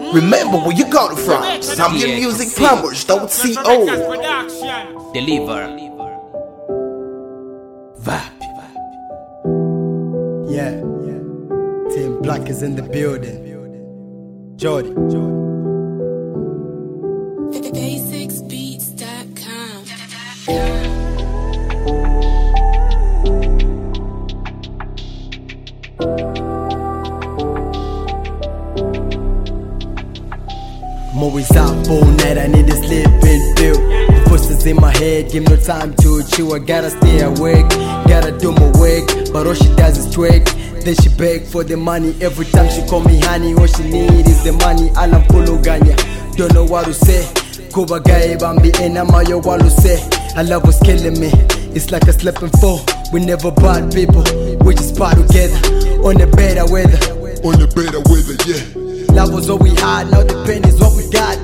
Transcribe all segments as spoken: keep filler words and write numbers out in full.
Remember where you got it from. Zambian Music Plumbers dot co. Deliver. Vibe. Yeah, yeah. Team Black is in the building. Jordy. basics beats dot com. I'm always up all night, I need a sleeping pill. The voices in my head, give no time to chill. I gotta stay awake, gotta do my work, but all she does is twerk. Then she beg for the money, every time she call me honey. All she need is the money, anamfuluganya. Don't know what to say, kuba gae bambi enama yo walu say. I love what's killing me, it's like a sleeping foe. We never bad people, we just part together. On the better weather, on the better weather, yeah. Love was all we had, now the pain is what we got.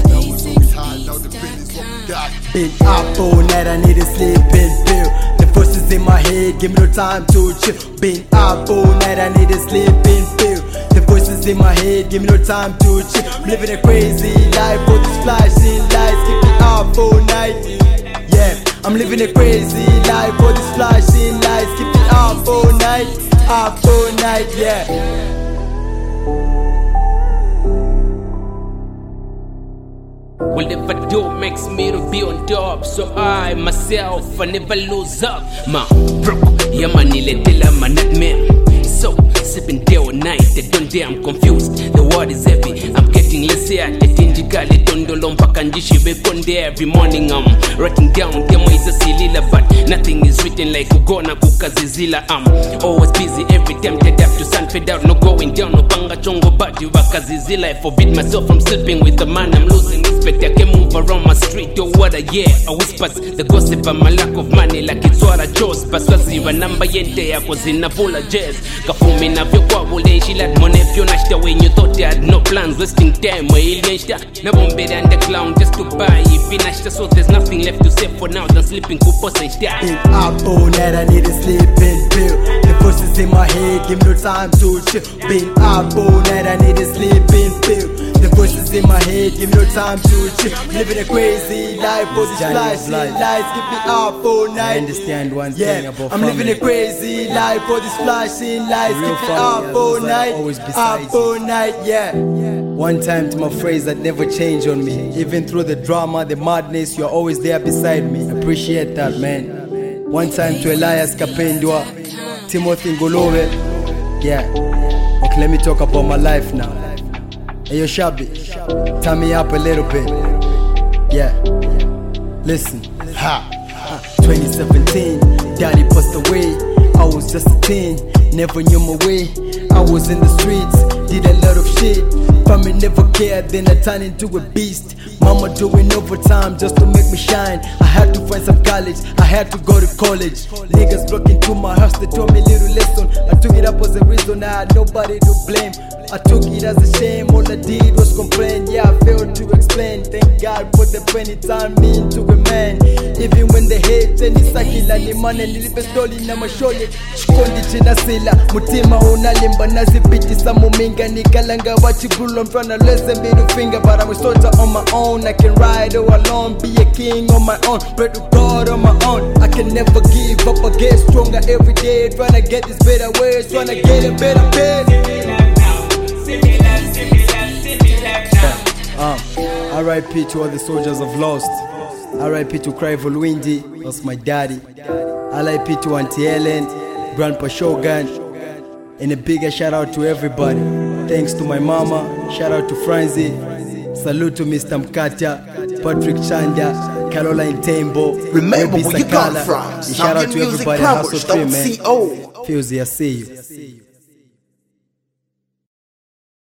Been up all night, I need a sleeping pill. The voices in my head, give me no time to chill. Been up all night, I need a sleeping pill. The voices in my head, give me no time to chill. I'm living a crazy life, all these flashing lights keep me up all night. Yeah, I'm living a crazy life, all these flashing lights keep me up all night, up all night, yeah. Whatever I do makes me to be on top. So I, myself, I never lose up. Ma, bro, yeah man, niletela man, not me. So, sipping day or night, they don't dare, I'm confused. The world is heavy, I'm getting less here. The tinjikali tondolompa kanjishi bekonde. Every morning I'm writing down, demo is a silila. But nothing is written like Ugona kukazizila. I'm always busy, every time they have to sun fade out. No going down, no panga chongo badi wakazizila. I forbid myself from sleeping with the man I'm losing respect. I can move around my street, oh what a yeah. I whispers the gossip and my lack of money like it's what I chose. Paswazi wa namba yente ya kozina vola jazz. Kafumi na vyo kwa wole shilat monefyo nashta when you thought you had no plans. Wasting time wa ili nashta na bombe and the clown just to buy if you nashta. So there's nothing left to say for now than sleeping kuposa nashta. Been up all night, I need a sleeping pill. The voices in my head, give me no time to chill. Been up all night, I need a sleeping pill. The voices in my head, give me no time to chill. Living a crazy life, all these flashing lights keep me up all night. I understand one yeah, thing about I'm family. living a crazy life, all these flashing lights keep me up all night, up all night, yeah. One time to my phrase that never changed on me. Even through the drama, the madness, you're always there beside me. Appreciate that, man. One time to Elias Kapendwa, Timothy Ngolove. Yeah, okay, let me talk about my life now. Hey yo Shabby, turn me up a little bit. Yeah, listen. Ha. twenty seventeen, daddy passed away. I was just a teen, never knew my way. I was in the streets, did a lot of shit. Family never cared, then I turned into a beast. Mama doing overtime just to make me shine. I had to find some college, I had to go to college. Niggas broke into my house, they told me a little lesson. I took it up as a reason, I had nobody to blame. I took it as a shame, all I did was complain. Yeah, I failed to explain. Thank God for the pain it turned me into a man. Even when they hate, any sakila ni mane nilipe stoli na mashole. Chikondi china sila, mutima unalimba nazipitisa muminga. Nikalanga wachibulo, I'm tryna listen middle finger. But I'm a soldier on my own, I can ride all alone. Be a king on my own, pray to God on my own. I can never give up, I get stronger every day. Tryna get this better ways, tryna get a better bed. Um, R I P to all the soldiers I've lost. R I P to Crivel Windy, that's my daddy. R I P to Auntie Ellen, Grandpa Shogun. And a bigger shout out to everybody. Thanks to my mama, shout out to Franzi. Salute to Mister Mkata, Patrick Chanda, Caroline Tembo. Remember where you got from. Shout out to everybody at Hustle Free, man. Co. Feels I see you.